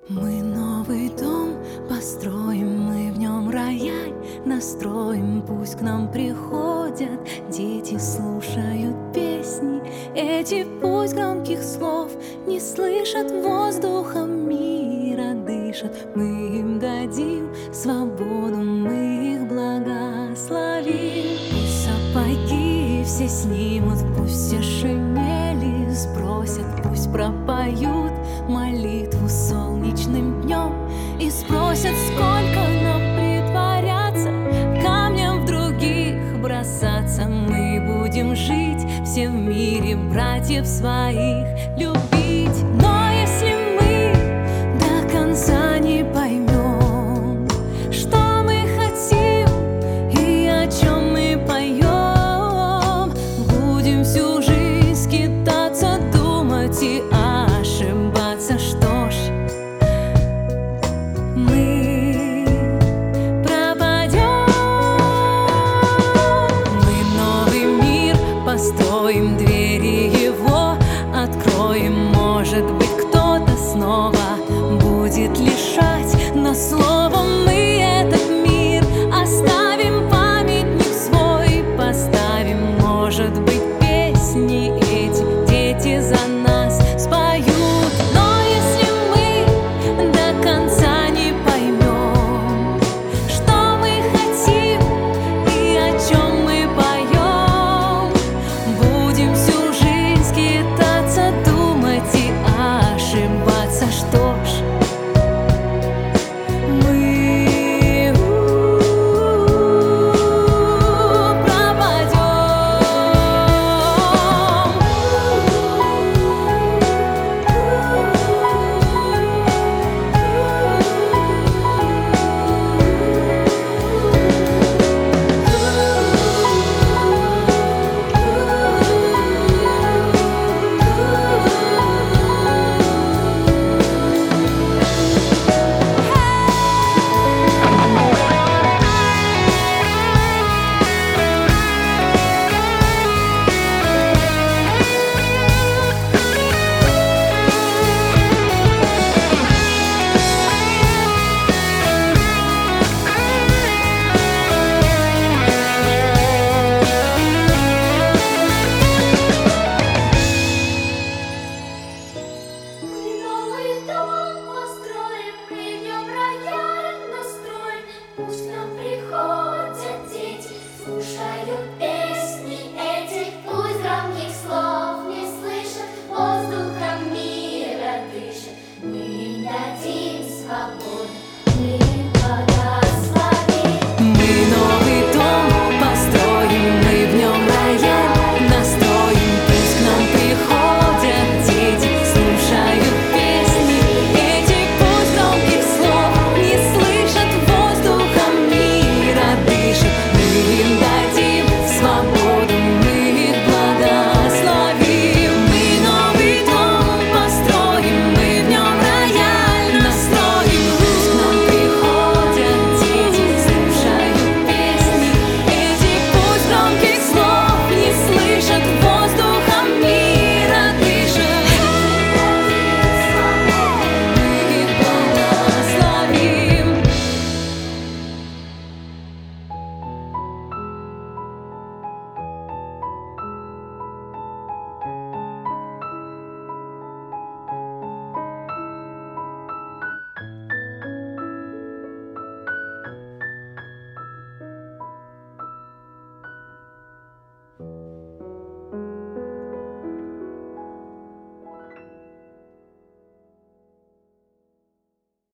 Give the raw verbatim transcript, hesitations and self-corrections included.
Мы новый дом построим, мы в нем рояль настроим. Пусть к нам приходят дети, слушают песни эти, пусть громких слов не слышат, воздухом мира дышат. Мы им дадим свободу, мы их благословим. Пусть сапоги все снимут, пусть все шинели сбросят, пусть пропоют молитву солнечным днем и спросят, сколько нам притворяться, камнем в других бросаться. Мы будем жить все в мире, братьев своих любить. Но если мы до конца не поймем, что мы хотим и о чем мы поем, будем всю жизнь скитаться, думать и ошибаться. Что ж, мы пропадем. Мы новый мир построим.